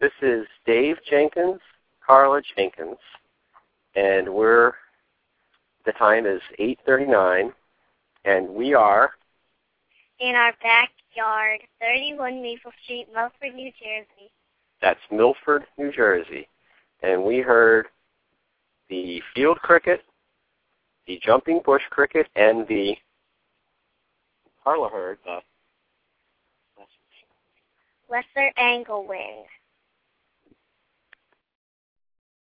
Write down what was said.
This is Dave Jenkins, Carla Jenkins, and the time is 8:39, and we are in our backyard, 31 Maple Street, Milford, New Jersey. That's Milford, New Jersey. And we heard the field cricket, the jumping bush cricket, and Carla heard the lesser angle wing.